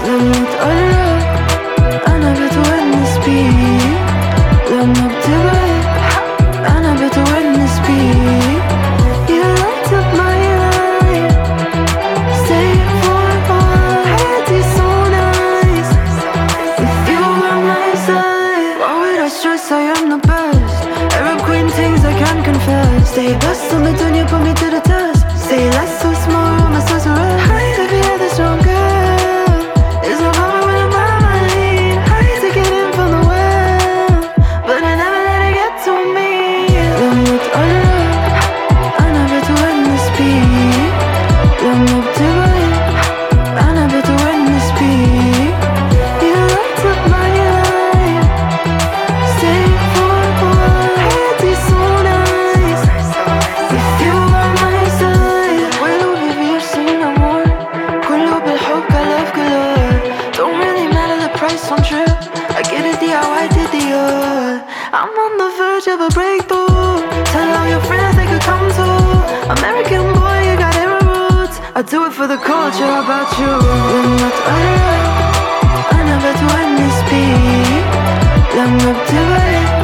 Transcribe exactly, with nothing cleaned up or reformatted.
لما تقرب أنا بتونس بيك، لما بتبعد أنا بتونس بيك. You light up my life, stay for a while. حياتي so nice with you by my side. Why would I stress? I am the best. Arab queen things I can't confess. Stay best on the dunya, put me to the test. Say less so small, I'm a sorceress. Hide to be the strongest. It's a bummer when I'm on my lead. Hide to get in from the well, but I never let it get to me. لما تقرب أنا بتونس بيك، لما بتبعد أنا بتونس بيك. You light up my life, stay for a while. حياتي so nice with you by my side. قلوبي بيرسم أمور، كله بالحب كلف كلار. Don't really matter the price on trip, I get it the how I did the odd. I'm on the verge of a breakthrough. Tell all your friends they could come too. American boy, you got Arab roots. I do it for the culture, how about you? لما تقرب أنا بتونس بيك، لما بتبعد